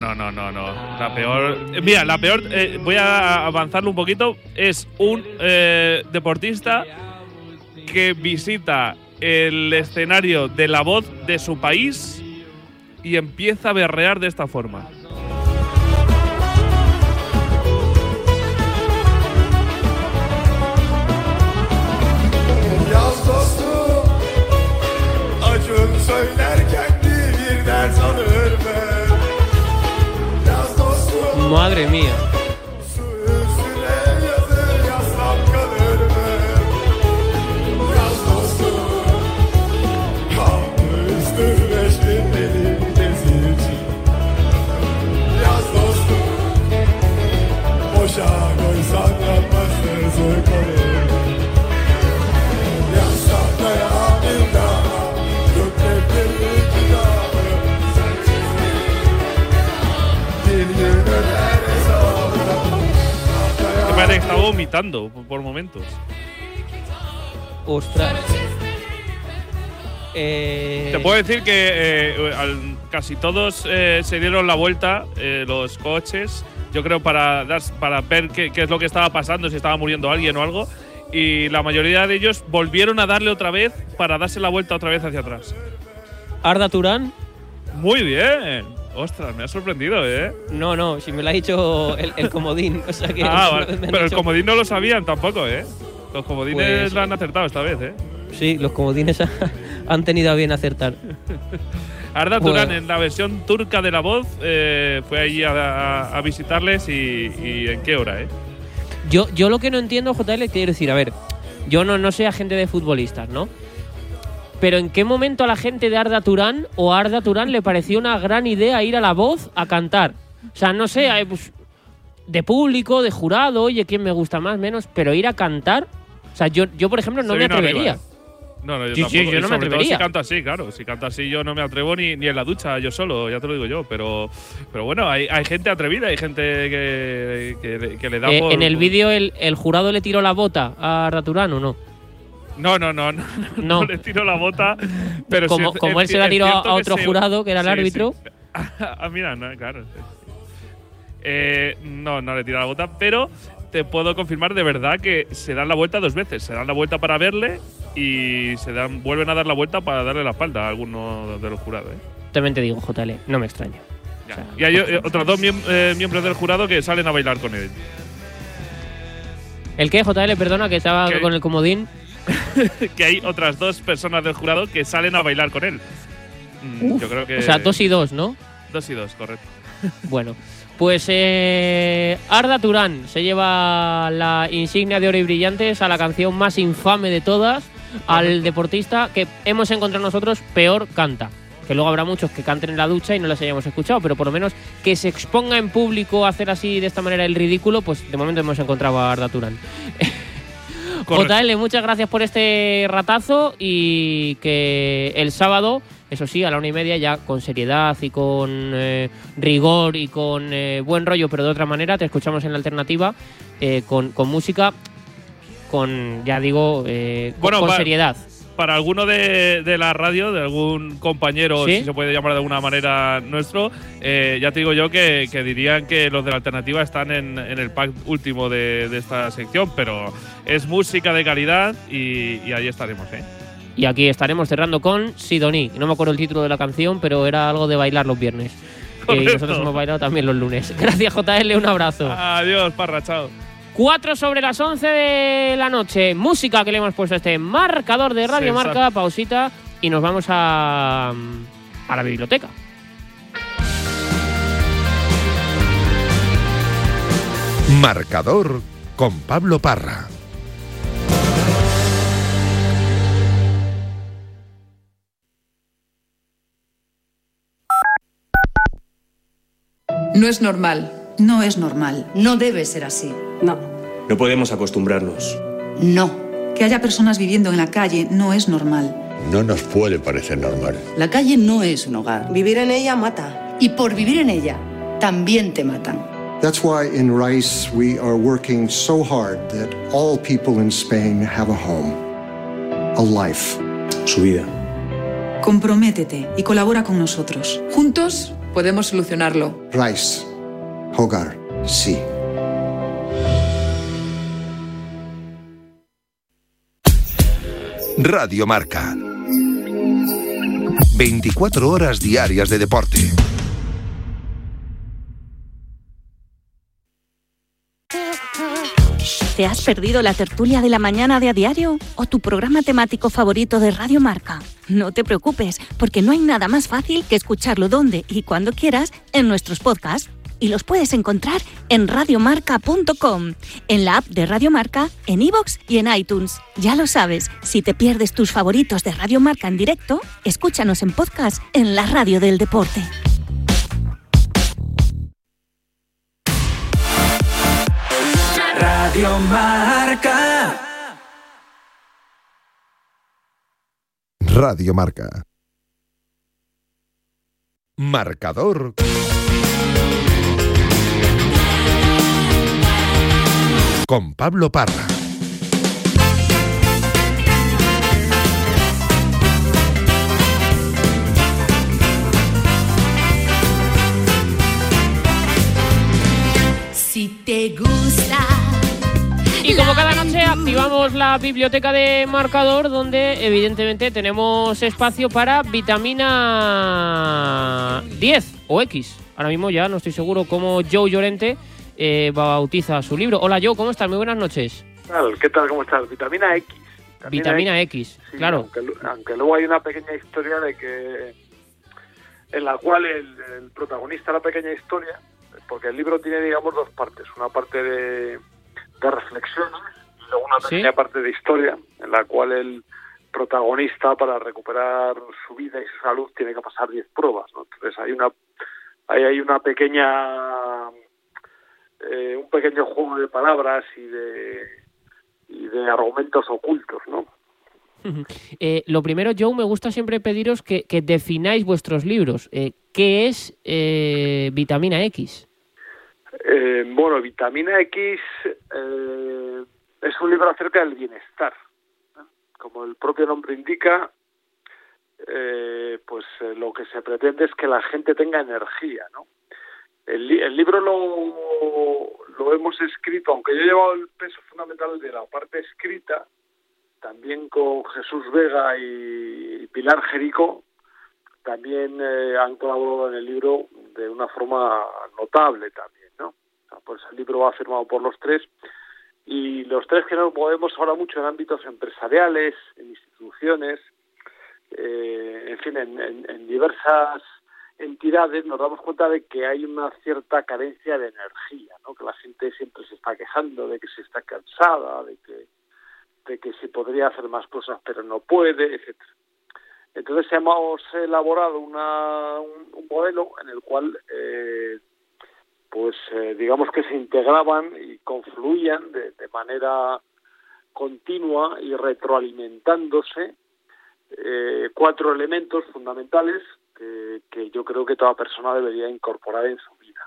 No. La peor. Mira, la peor, voy a avanzarlo un poquito. Es un deportista que visita el escenario de La Voz de su país y empieza a berrear de esta forma. Madre mía. Que estaba vomitando por momentos. Ostras. Te puedo decir que casi todos se dieron la vuelta, los coches, yo creo para ver qué es lo que estaba pasando, si estaba muriendo alguien o algo, y la mayoría de ellos volvieron a darle otra vez para darse la vuelta otra vez hacia atrás. Arda Turán. Muy bien. Ostras, me ha sorprendido, ¿eh? No, si me lo ha dicho el comodín. O sea que vale. Pero el comodín no lo sabían tampoco, ¿eh? Los comodines pues, lo han acertado esta vez, ¿eh? Sí, los comodines han tenido a bien acertar. Arda Turán, en la versión turca de La Voz, fue allí a visitarles y ¿en qué hora, eh? Yo lo que no entiendo, JL, quiero decir, a ver, yo no soy agente de futbolistas, ¿no? Pero ¿en qué momento a la gente de Arda Turán o a Arda Turán le pareció una gran idea ir a La Voz a cantar? O sea, no sé, pues, de público, de jurado, oye, quién me gusta más, menos, pero ir a cantar, o sea, yo por ejemplo, no me atrevería. Arriba, No, yo tampoco. Yo no me atrevería. Si canta así, claro. Si canta así yo no me atrevo ni en la ducha, yo solo, ya te lo digo yo. Pero bueno, hay gente atrevida, hay gente que le da por… ¿En el vídeo el jurado le tiró la bota a Arda Turán o no? No le tiró la bota. Pero como él se la tiró a otro jurado, que era el árbitro. Sí. Mira, no, claro. No le tiró la bota, pero… Te puedo confirmar de verdad que se dan la vuelta 2 veces. Se dan la vuelta para verle y vuelven a dar la vuelta para darle la espalda a alguno de los jurados. También te digo, JL, no me extraña. O sea, y hay otros 2 miembros del jurado que salen a bailar con él. ¿El qué, JL? Perdona, que estaba con el comodín. Que hay otras 2 personas del jurado que salen a bailar con él. Yo creo que… O sea, 2 y 2, ¿no? 2 y 2, correcto. Bueno. Pues Arda Turán se lleva la insignia de oro y brillantes a la canción más infame de todas, al deportista que hemos encontrado nosotros peor canta. Que luego habrá muchos que canten en la ducha y no las hayamos escuchado, pero por lo menos que se exponga en público a hacer así de esta manera el ridículo, pues de momento hemos encontrado a Arda Turán. JL, muchas gracias por este ratazo y que el sábado, eso sí, a la 1:30 ya con seriedad y con rigor y con buen rollo, pero de otra manera, te escuchamos en la alternativa con música, con, ya digo, con seriedad. Para alguno de la radio, de algún compañero, ¿sí? Si se puede llamar de alguna manera nuestro, ya te digo yo que dirían que los de la alternativa están en el pack último de esta sección, pero es música de calidad y ahí estaremos, ¿eh? Y aquí estaremos cerrando con Sidoní. No me acuerdo el título de la canción, pero era algo de bailar los viernes. Y nosotros hemos bailado también los lunes. Gracias, JL, un abrazo. Adiós, Parra, chao. 4:11 de la noche. Música que le hemos puesto a este marcador de Radio Marca. Pausita y nos vamos a la biblioteca. Marcador con Pablo Parra. No es normal. No es normal. No debe ser así. No. No podemos acostumbrarnos. No. Que haya personas viviendo en la calle no es normal. No nos puede parecer normal. La calle no es un hogar. Vivir en ella mata. Y por vivir en ella, también te matan. That's why in RICE we are working so hard that all people in Spain have a home, a life. Su vida. Comprométete y colabora con nosotros. Juntos Podemos solucionarlo. Rice, Hogar, sí. Radio Marca. 24 horas diarias de deporte. ¿Te has perdido la tertulia de la mañana de A Diario o tu programa temático favorito de Radio Marca? No te preocupes, porque no hay nada más fácil que escucharlo donde y cuando quieras en nuestros podcasts. Y los puedes encontrar en radiomarca.com, en la app de Radio Marca, en iVoox y en iTunes. Ya lo sabes, si te pierdes tus favoritos de Radio Marca en directo, escúchanos en podcast en la radio del deporte. Radio Marca. Radio Marca. Marcador. Con Pablo Parra. Si te gusta. Y como cada noche activamos la biblioteca de Marcador, donde evidentemente tenemos espacio para vitamina 10 o X. Ahora mismo ya no estoy seguro cómo Joe Llorente bautiza su libro. Hola Joe, ¿cómo estás? Muy buenas noches. ¿Qué tal? ¿Cómo estás? Vitamina X. Vitamina X, sí, claro. Aunque luego hay una pequeña historia en la cual el protagonista de la pequeña historia, porque el libro tiene, digamos, dos partes. Una parte de reflexiones y luego una pequeña parte de historia, en la cual el protagonista, para recuperar su vida y su salud, tiene que pasar 10 pruebas, ¿no? Entonces hay una pequeña... un pequeño juego de palabras y de argumentos ocultos, ¿no? Lo primero, Joe, me gusta siempre pediros que defináis vuestros libros. ¿Qué es Vitamina X? Bueno, Vitamina X es un libro acerca del bienestar. Como el propio nombre indica, lo que se pretende es que la gente tenga energía, ¿no? El libro lo hemos escrito, aunque yo he llevado el peso fundamental de la parte escrita, también con Jesús Vega y Pilar Jerico, también han colaborado en el libro de una forma notable también, ¿no? O sea, pues el libro va firmado por los tres, y los tres que nos movemos ahora mucho en ámbitos empresariales, en instituciones, en fin, en diversas entidades, nos damos cuenta de que hay una cierta carencia de energía, ¿no? Que la gente siempre se está quejando de que se está cansada, de que se podría hacer más cosas pero no puede, etcétera. Entonces hemos elaborado un modelo en el cual digamos que se integraban y confluían de manera continua y retroalimentándose 4 elementos fundamentales que yo creo que toda persona debería incorporar en su vida.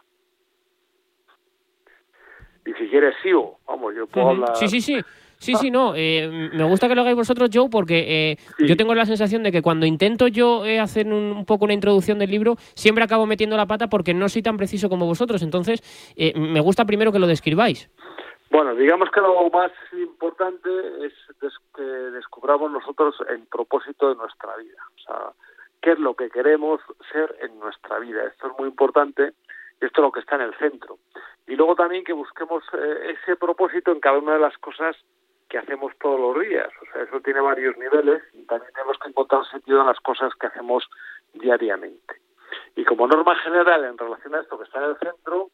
Y si quieres sigo, vamos, yo puedo hablar... Sí, no, me gusta que lo hagáis vosotros, Joe, porque yo tengo la sensación de que cuando intento yo hacer un poco una introducción del libro, siempre acabo metiendo la pata porque no soy tan preciso como vosotros. Entonces, me gusta primero que lo describáis. Bueno, digamos que lo más importante es que descubramos nosotros el propósito de nuestra vida. O sea, qué es lo que queremos ser en nuestra vida. Esto es muy importante y esto es lo que está en el centro. Y luego también que busquemos ese propósito en cada una de las cosas que hacemos todos los días. O sea, eso tiene varios niveles y también tenemos que encontrar sentido en las cosas que hacemos diariamente. Y como norma general en relación a esto que está en el centro,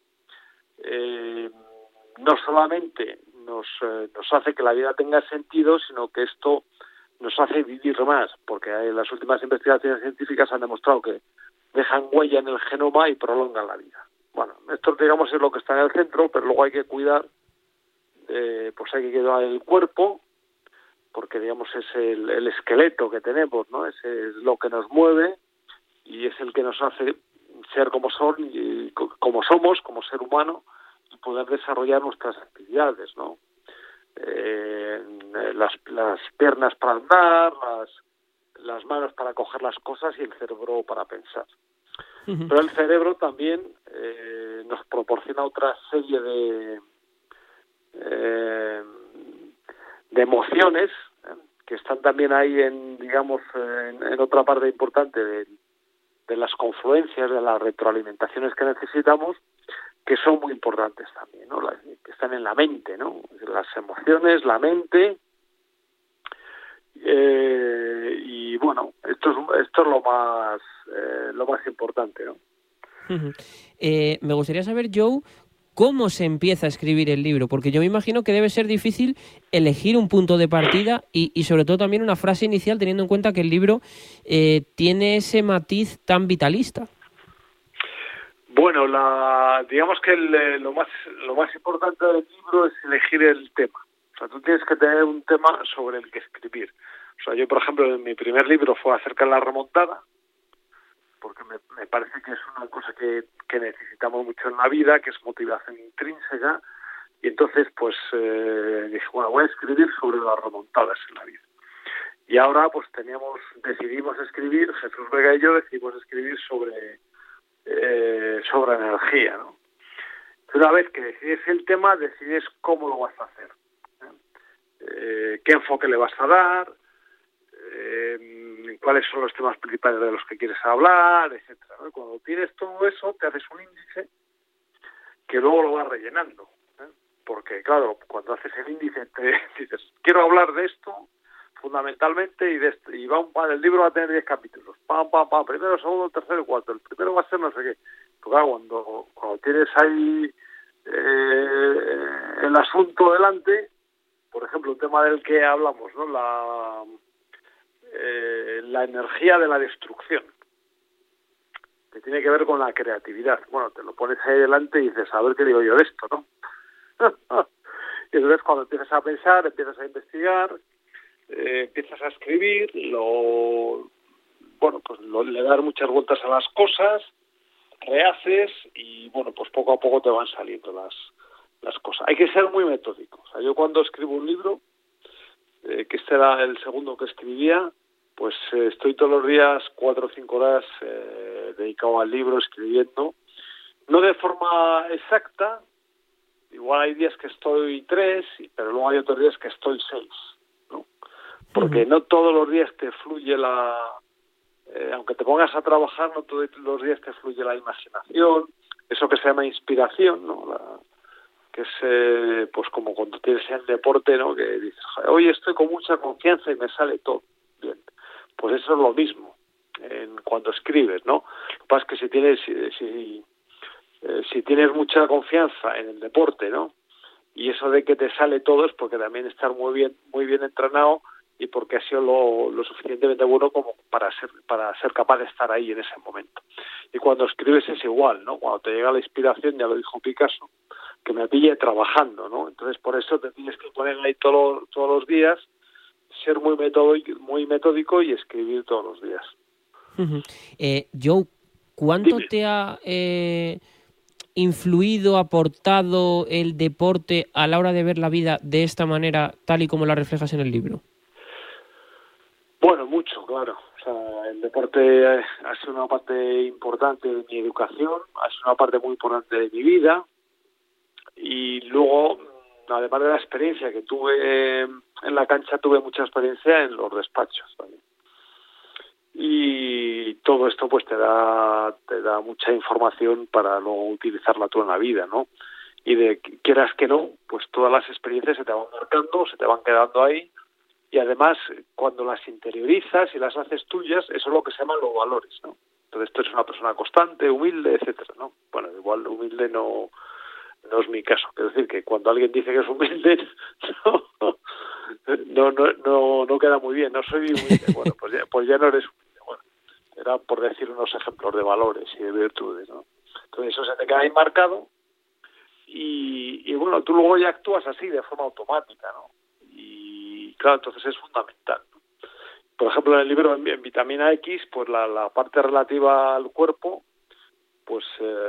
no solamente nos hace que la vida tenga sentido, sino que esto nos hace vivir más, porque las últimas investigaciones científicas han demostrado que dejan huella en el genoma y prolongan la vida. Bueno, esto digamos es lo que está en el centro, pero luego hay que cuidar, hay que cuidar el cuerpo, porque digamos es el esqueleto que tenemos, ¿no? Ese es lo que nos mueve y es el que nos hace ser como somos como ser humano y poder desarrollar nuestras actividades, ¿no? Las piernas para andar, las manos para coger las cosas y el cerebro para pensar. Pero el cerebro también nos proporciona otra serie de emociones que están también ahí en otra parte importante de las confluencias, de las retroalimentaciones que necesitamos, que son muy importantes también, ¿no? Que están en la mente, ¿no? Las emociones, la mente, y bueno, esto es lo más importante, ¿no? Me gustaría saber, Joe, ¿cómo se empieza a escribir el libro? Porque yo me imagino que debe ser difícil elegir un punto de partida y sobre todo también una frase inicial, teniendo en cuenta que el libro tiene ese matiz tan vitalista. Bueno, digamos que lo más importante del libro es elegir el tema. O sea, tú tienes que tener un tema sobre el que escribir. O sea, yo, por ejemplo, mi primer libro fue acerca de la remontada, porque me parece que es una cosa que necesitamos mucho en la vida, que es motivación intrínseca, y entonces pues dije, bueno, voy a escribir sobre las remontadas en la vida. Y ahora pues decidimos escribir, Jesús Vega y yo decidimos escribir sobre energía, ¿no? Una vez que decides el tema, decides cómo lo vas a hacer, qué enfoque le vas a dar, cuáles son los temas principales de los que quieres hablar, etcétera, ¿no? Cuando tienes todo eso, te haces un índice que luego lo vas rellenando, porque claro, cuando haces el índice te dices, quiero hablar de esto fundamentalmente, y el libro va a tener 10 capítulos, primero, segundo, tercero y cuarto, el primero va a ser no sé qué. Pero claro, cuando tienes ahí el asunto delante, por ejemplo, un tema del que hablamos, ¿no? La energía de la destrucción, que tiene que ver con la creatividad. Bueno, te lo pones ahí delante y dices, a ver qué digo yo de esto, ¿no? Y entonces cuando empiezas a pensar, empiezas a investigar, empiezas a escribir, le das muchas vueltas a las cosas, rehaces y bueno, pues poco a poco te van saliendo las cosas. Hay que ser muy metódico. O sea, yo cuando escribo un libro, que este era el segundo que escribía, pues estoy todos los días 4 o 5 horas dedicado al libro, escribiendo, no de forma exacta, igual hay días que estoy 3, pero luego hay otros días que estoy 6, ¿no? Porque no todos los días te fluye aunque te pongas a trabajar, no todos los días te fluye la imaginación, eso que se llama inspiración, ¿no? Que es pues como cuando tienes el deporte, ¿no? Que dices, hoy estoy con mucha confianza y me sale todo bien. Pues eso es lo mismo cuando escribes, ¿no? Lo que pasa es que si tienes mucha confianza en el deporte, ¿no? Y eso de que te sale todo es porque también estás muy bien entrenado y porque has sido lo suficientemente bueno como para ser capaz de estar ahí en ese momento. Y cuando escribes es igual, ¿no? Cuando te llega la inspiración, ya lo dijo Picasso, que me pille trabajando, ¿no? Entonces por eso te tienes que poner ahí todos los días, ser muy metódico y escribir todos los días. Joe, ¿cuánto te ha influido, aportado el deporte a la hora de ver la vida de esta manera, tal y como la reflejas en el libro? Bueno, mucho, claro. O sea, el deporte ha sido una parte importante de mi educación, ha sido una parte muy importante de mi vida, y luego, además de la experiencia que tuve en la cancha, tuve mucha experiencia en los despachos también. Y todo esto pues te da mucha información para luego utilizarla tú en la vida, ¿no? Y quieras que no, pues todas las experiencias se te van marcando, se te van quedando ahí, y además cuando las interiorizas y las haces tuyas, eso es lo que se llaman los valores, ¿no? Entonces tú eres una persona constante, humilde, etcétera, ¿no? Bueno, igual humilde no es mi caso. Quiero decir que cuando alguien dice que es humilde, no queda muy bien. No soy humilde. Bueno, pues ya no eres humilde. Bueno, era por decir unos ejemplos de valores y de virtudes, ¿no? Entonces eso se te queda ahí marcado y bueno, tú luego ya actúas así de forma automática, ¿no? Y claro, entonces es fundamental, ¿no? Por ejemplo, en el libro en Vitamina X, pues la parte relativa al cuerpo, pues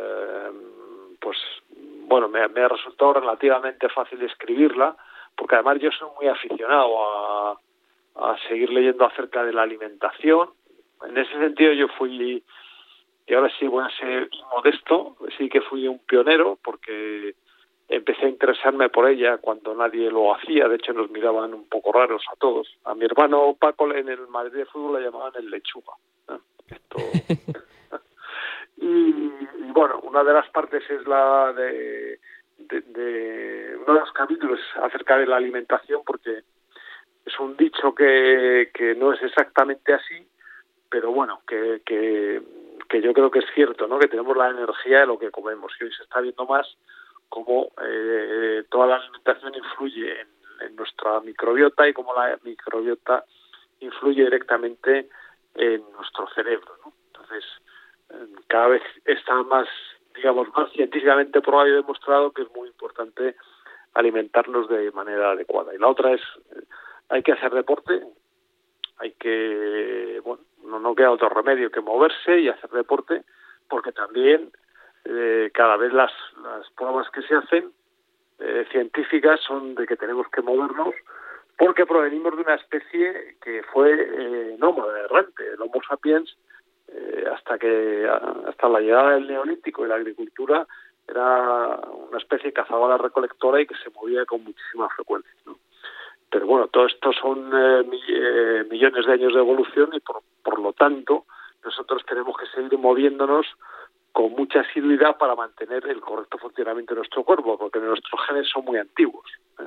bueno, me ha resultado relativamente fácil escribirla, porque además yo soy muy aficionado a seguir leyendo acerca de la alimentación. En ese sentido yo fui y ahora sí voy a ser modesto, sí que fui un pionero porque empecé a interesarme por ella cuando nadie lo hacía. De hecho, nos miraban un poco raros a todos. A mi hermano Paco en el Madrid de fútbol le llamaban el lechuga. Esto... y bueno, una de las partes es la de uno de los capítulos acerca de la alimentación, porque es un dicho que no es exactamente así, pero bueno, que yo creo que es cierto, ¿no? Que tenemos la energía de lo que comemos, y hoy se está viendo más cómo toda la alimentación influye en nuestra microbiota y cómo la microbiota influye directamente en nuestro cerebro, ¿no? Entonces, cada vez está más, digamos, más científicamente probado y demostrado que es muy importante alimentarnos de manera adecuada. Y la otra es, hay que hacer deporte, hay que, bueno, no queda otro remedio que moverse y hacer deporte, porque también cada vez las pruebas que se hacen científicas son de que tenemos que movernos, porque provenimos de una especie que fue nómada, errante. El Homo sapiens, hasta la llegada del Neolítico y la agricultura, era una especie cazadora-recolectora y que se movía con muchísima frecuencia, ¿no? Pero bueno, todo esto son millones de años de evolución, y por lo tanto nosotros tenemos que seguir moviéndonos con mucha asiduidad para mantener el correcto funcionamiento de nuestro cuerpo, porque nuestros genes son muy antiguos, ¿eh?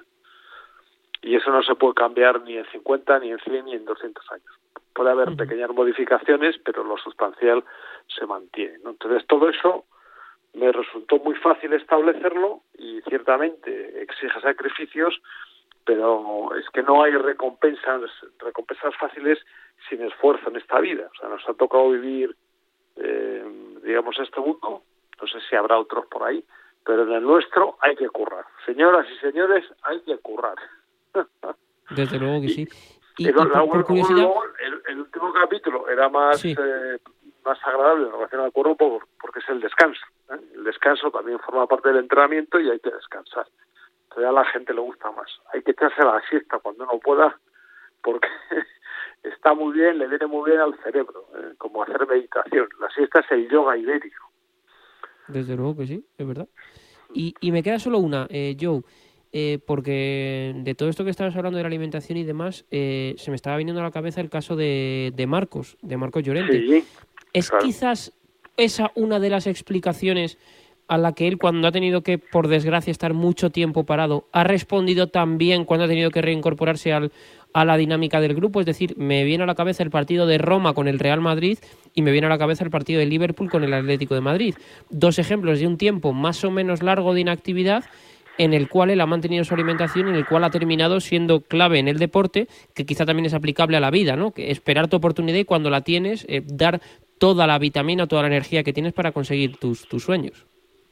Y eso no se puede cambiar ni en 50, ni en 100, ni en 200 años. Puede haber pequeñas modificaciones, pero lo sustancial se mantiene, ¿no? Entonces, todo eso me resultó muy fácil establecerlo, y ciertamente exige sacrificios, pero es que no hay recompensas fáciles sin esfuerzo en esta vida. O sea, nos ha tocado vivir, digamos, este mundo. No sé si habrá otros por ahí, pero en el nuestro hay que currar. Señoras y señores, hay que currar. Desde luego que sí. Y por curiosidad, el último capítulo era más agradable en relación al cuerpo, porque es el descanso, ¿eh? El descanso también forma parte del entrenamiento y hay que descansar. Entonces a la gente le gusta más. Hay que echarse la siesta cuando uno pueda, porque está muy bien, le viene muy bien al cerebro, como hacer meditación. La siesta es el yoga ibérico. Desde luego que sí, es verdad. Y me queda solo una, Joe, porque de todo esto que estabas hablando de la alimentación y demás, se me estaba viniendo a la cabeza el caso de Marcos Llorente. Sí, ¿Es claro, quizás esa una de las explicaciones a la que él, cuando ha tenido que, por desgracia, estar mucho tiempo parado, ha respondido también cuando ha tenido que reincorporarse a la dinámica del grupo? Es decir, me viene a la cabeza el partido de Roma con el Real Madrid y me viene a la cabeza el partido de Liverpool con el Atlético de Madrid. Dos ejemplos de un tiempo más o menos largo de inactividad en el cual él ha mantenido su alimentación, en el cual ha terminado siendo clave en el deporte, que quizá también es aplicable a la vida, ¿no? Que esperar tu oportunidad y cuando la tienes, dar toda la vitamina, toda la energía que tienes para conseguir tus sueños.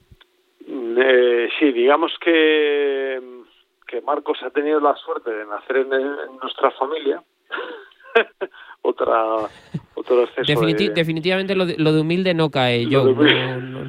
Sí, digamos que Marcos ha tenido la suerte de nacer en nuestra familia. otro exceso definitivamente lo de humilde no cae, yo. No.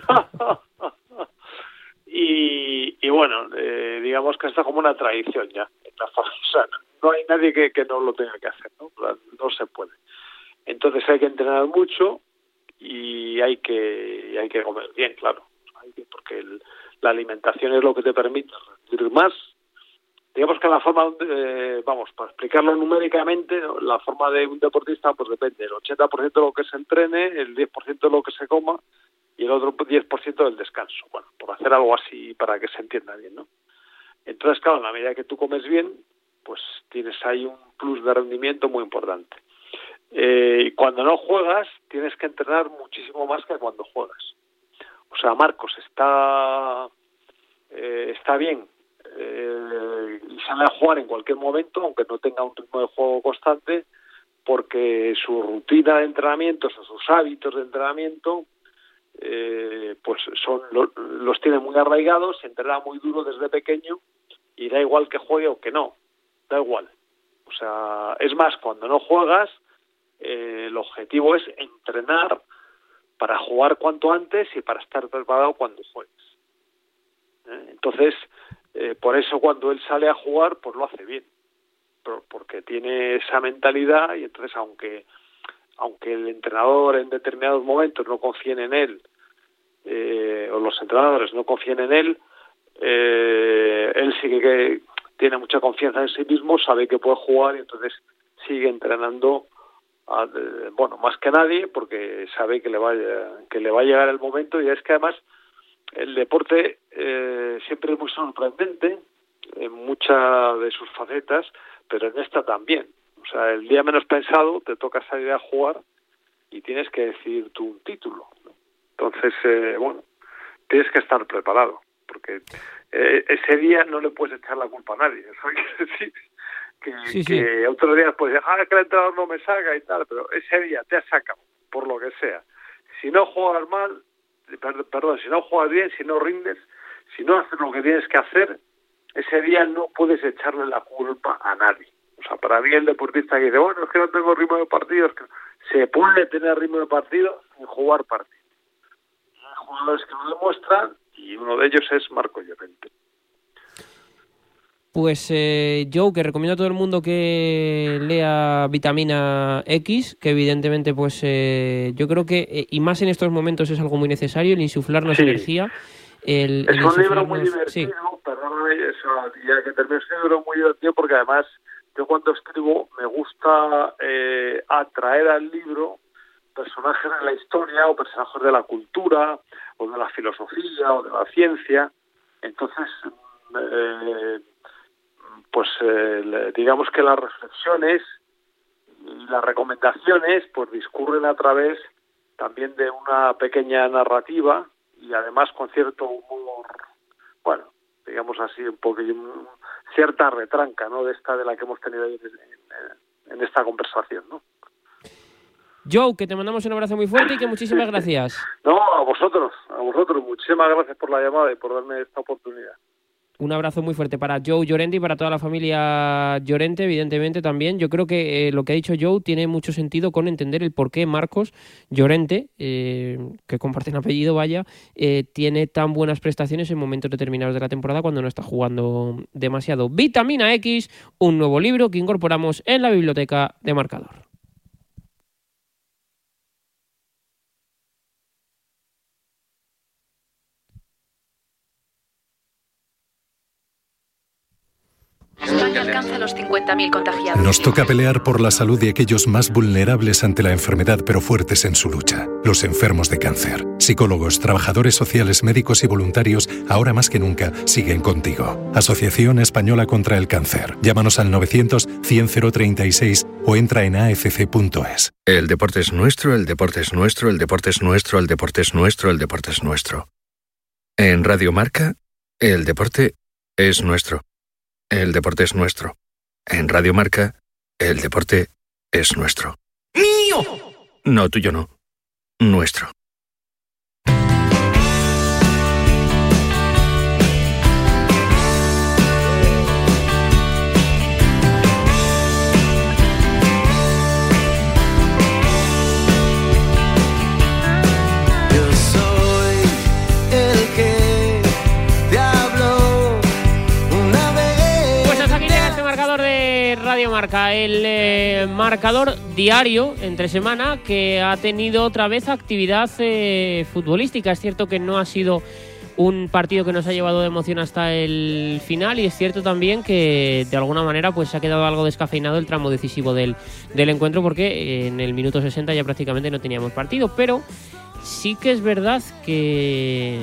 Y bueno, digamos que está como una tradición ya en la familia. O sea, no hay nadie que no lo tenga que hacer, ¿no? No se puede. Entonces hay que entrenar mucho y hay que comer bien, claro. Porque la alimentación es lo que te permite rendir más. Digamos que la forma, para explicarlo numéricamente, ¿no? La forma de un deportista pues depende del 80% de lo que se entrene, el 10% de lo que se coma y el otro 10% del descanso. Bueno, por hacer algo así para que se entienda bien, ¿no? Entonces, claro, en la medida que tú comes bien, pues tienes ahí un plus de rendimiento muy importante. Y cuando no juegas, tienes que entrenar muchísimo más que cuando juegas. O sea, Marcos está bien y sale a jugar en cualquier momento, aunque no tenga un ritmo de juego constante, porque su rutina de entrenamiento, o sus hábitos de entrenamiento, pues los tiene muy arraigados, se entrena muy duro desde pequeño y da igual que juegue o que no, da igual. O sea, es más, cuando no juegas, el objetivo es entrenar para jugar cuanto antes y para estar preparado cuando juegues. Entonces, por eso cuando él sale a jugar, pues lo hace bien, porque tiene esa mentalidad y entonces aunque aunque el entrenador en determinados momentos no confíen en él, o los entrenadores no confíen en él sí que tiene mucha confianza en sí mismo, sabe que puede jugar y entonces sigue entrenando más que nadie, porque sabe que le va a llegar el momento. Y es que además el deporte siempre es muy sorprendente en muchas de sus facetas, pero en esta también. O sea, el día menos pensado te toca salir a jugar y tienes que decidir tú un título, ¿no? Entonces, tienes que estar preparado, porque ese día no le puedes echar la culpa a nadie. Eso quiere decir que otros días puedes decir, que el entrenador no me saca y tal, pero ese día te ha sacado, por lo que sea. Si no juegas mal, si no juegas bien, si no rindes, si no haces lo que tienes que hacer, ese día no puedes echarle la culpa a nadie. O sea, para mí el deportista que dice, es que no tengo ritmo de partido, es que se puede tener ritmo de partido sin jugar partido. Hay jugadores que lo demuestran y uno de ellos es Marco Llorente. Pues Joe, que recomiendo a todo el mundo que lea Vitamina X, que evidentemente pues yo creo que, y más en estos momentos, es algo muy necesario, el insuflarnos energía. Es un libro muy divertido, perdóname, ya que termino, es un libro muy divertido porque además yo cuando escribo me gusta atraer al libro personajes de la historia o personajes de la cultura o de la filosofía o de la ciencia. Entonces, digamos que las reflexiones y las recomendaciones pues discurren a través también de una pequeña narrativa y además con cierto humor, digamos así, un poquillo, cierta retranca, ¿no?, de la que hemos tenido en esta conversación, ¿no? Joe, que te mandamos un abrazo muy fuerte y que muchísimas gracias. No, a vosotros, muchísimas gracias por la llamada y por darme esta oportunidad. Un abrazo muy fuerte para Joe Llorente y para toda la familia Llorente, evidentemente también. Yo creo que lo que ha dicho Joe tiene mucho sentido con entender el por qué Marcos Llorente, que comparten apellido, tiene tan buenas prestaciones en momentos determinados de la temporada cuando no está jugando demasiado. Vitamina X, un nuevo libro que incorporamos en la biblioteca de Marcador. España alcanza los 50.000 contagiados. Nos toca pelear por la salud de aquellos más vulnerables ante la enfermedad, pero fuertes en su lucha. Los enfermos de cáncer. Psicólogos, trabajadores sociales, médicos y voluntarios, ahora más que nunca, siguen contigo. Asociación Española contra el Cáncer. Llámanos al 900-100-036 o entra en afc.es. El deporte es nuestro, el deporte es nuestro, el deporte es nuestro, el deporte es nuestro, el deporte es nuestro. En Radio Marca, el deporte es nuestro. El deporte es nuestro. En Radio Marca, el deporte es nuestro. ¡Mío! No, tuyo no. Nuestro. Radio Marca, el marcador diario entre semana que ha tenido otra vez actividad futbolística. Es cierto que no ha sido un partido que nos ha llevado de emoción hasta el final y es cierto también que de alguna manera pues se ha quedado algo descafeinado el tramo decisivo del encuentro porque en el minuto 60 ya prácticamente no teníamos partido, pero sí que es verdad que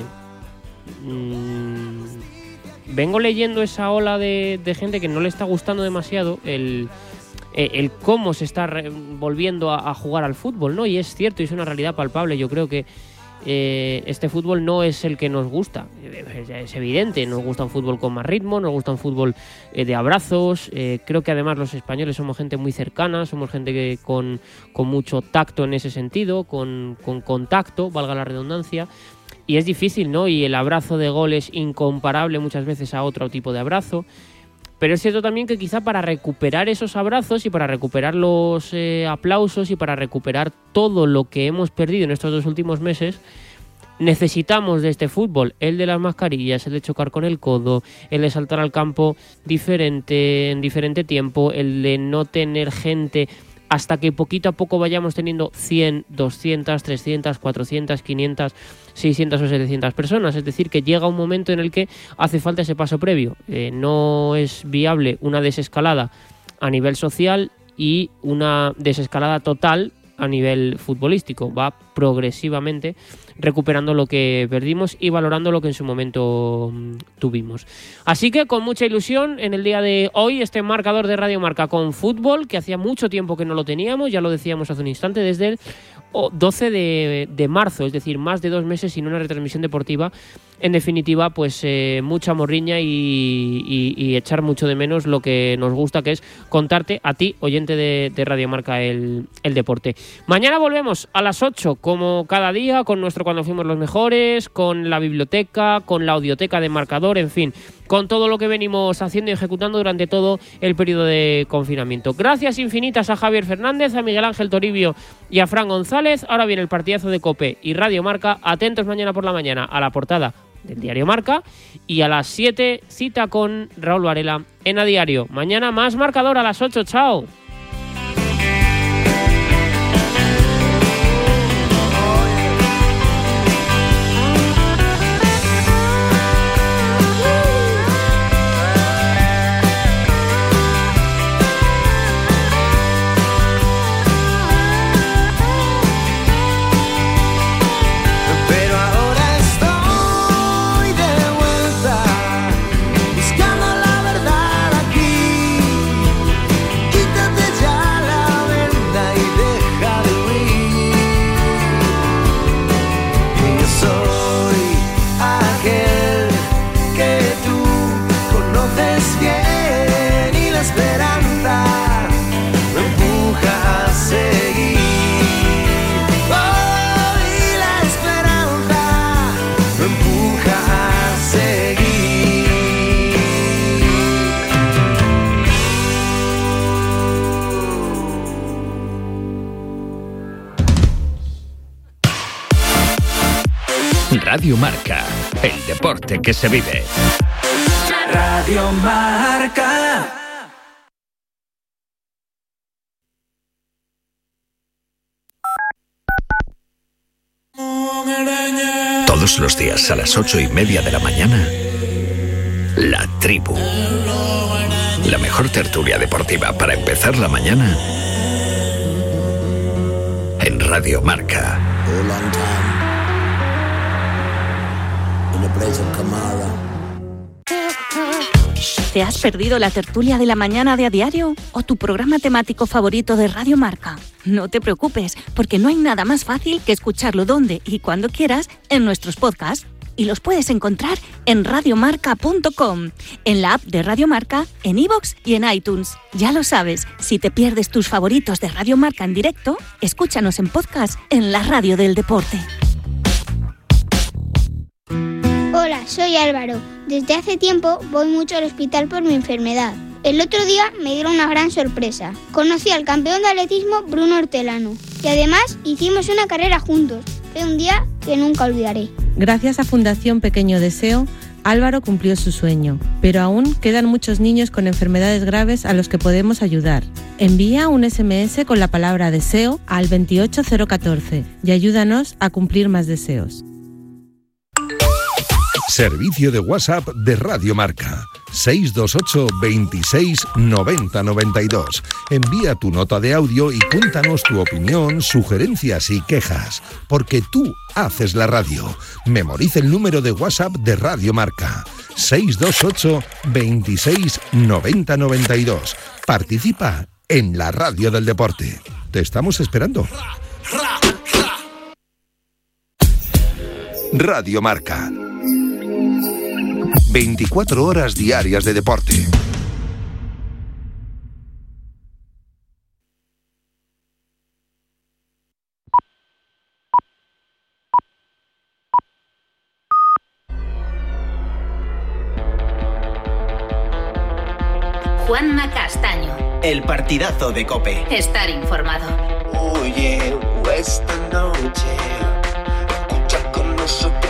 vengo leyendo esa ola de gente que no le está gustando demasiado el cómo se está volviendo a jugar al fútbol, ¿no? Y es cierto, y es una realidad palpable. Yo creo que este fútbol no es el que nos gusta. Es evidente, nos gusta un fútbol con más ritmo, nos gusta un fútbol de abrazos. Creo que además los españoles somos gente muy cercana, somos gente que con mucho tacto en ese sentido, con contacto, valga la redundancia. Y es difícil, ¿no? Y el abrazo de gol es incomparable muchas veces a otro tipo de abrazo. Pero es cierto también que quizá para recuperar esos abrazos y para recuperar los aplausos y para recuperar todo lo que hemos perdido en estos 2 últimos meses, necesitamos de este fútbol, el de las mascarillas, el de chocar con el codo, el de saltar al campo diferente en diferente tiempo, el de no tener gente hasta que poquito a poco vayamos teniendo 100, 200, 300, 400, 500, 600 o 700 personas. Es decir, que llega un momento en el que hace falta ese paso previo. No es viable una desescalada a nivel social y una desescalada total a nivel futbolístico. Va progresivamente recuperando lo que perdimos y valorando lo que en su momento tuvimos. Así que con mucha ilusión en el día de hoy este marcador de Radio Marca con fútbol, que hacía mucho tiempo que no lo teníamos, ya lo decíamos hace un instante, desde el 12 de marzo, es decir, más de 2 meses sin una retransmisión deportiva. En definitiva, pues mucha morriña y echar mucho de menos lo que nos gusta, que es contarte a ti, oyente de Radio Marca, el deporte. Mañana volvemos a las 8, como cada día, con nuestro Cuando Fuimos los Mejores, con la biblioteca, con la audioteca de Marcador, en fin, con todo lo que venimos haciendo y ejecutando durante todo el periodo de confinamiento. Gracias infinitas a Javier Fernández, a Miguel Ángel Toribio y a Fran González. Ahora viene el partidazo de COPE y Radio Marca. Atentos mañana por la mañana a la portada del diario Marca, y a las 7 cita con Raúl Varela en A Diario. Mañana más Marcador a las 8. ¡Chao! Radio Marca, el deporte que se vive. Radio Marca. Todos los días a las 8:30 de la mañana, La Tribu. La mejor tertulia deportiva para empezar la mañana en Radio Marca. ¿Te has perdido la tertulia de la mañana de A Diario o tu programa temático favorito de Radio Marca? No te preocupes, porque no hay nada más fácil que escucharlo donde y cuando quieras en nuestros podcasts. Y los puedes encontrar en radiomarca.com, en la app de Radio Marca, en iVoox y en iTunes. Ya lo sabes, si te pierdes tus favoritos de Radio Marca en directo, escúchanos en podcast en la radio del deporte. Hola, soy Álvaro. Desde hace tiempo voy mucho al hospital por mi enfermedad. El otro día me dieron una gran sorpresa. Conocí al campeón de atletismo Bruno Hortelano y además hicimos una carrera juntos. Fue un día que nunca olvidaré. Gracias a Fundación Pequeño Deseo, Álvaro cumplió su sueño, pero aún quedan muchos niños con enfermedades graves a los que podemos ayudar. Envía un SMS con la palabra deseo al 28014 y ayúdanos a cumplir más deseos. Servicio de WhatsApp de Radio Marca. 628 26 90 92. Envía tu nota de audio y cuéntanos tu opinión, sugerencias y quejas, porque tú haces la radio. Memoriza el número de WhatsApp de Radio Marca. 628 26 90 92. Participa en la radio del deporte. Te estamos esperando. Radio Marca. 24 horas diarias de deporte. Juanma Castaño. El partidazo de COPE. Estar informado. Oye, esta noche escucha con nosotros